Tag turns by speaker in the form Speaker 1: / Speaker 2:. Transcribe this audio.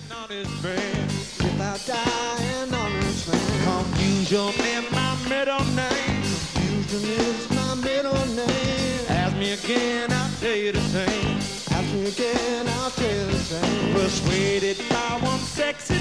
Speaker 1: honest man.
Speaker 2: If I die an honest man.
Speaker 1: Confusion in my middle name.
Speaker 2: Confusion is my middle name.
Speaker 1: Ask me again, I'll tell you the same.
Speaker 2: Ask me again, I'll tell you the same.
Speaker 1: Persuaded by one sexy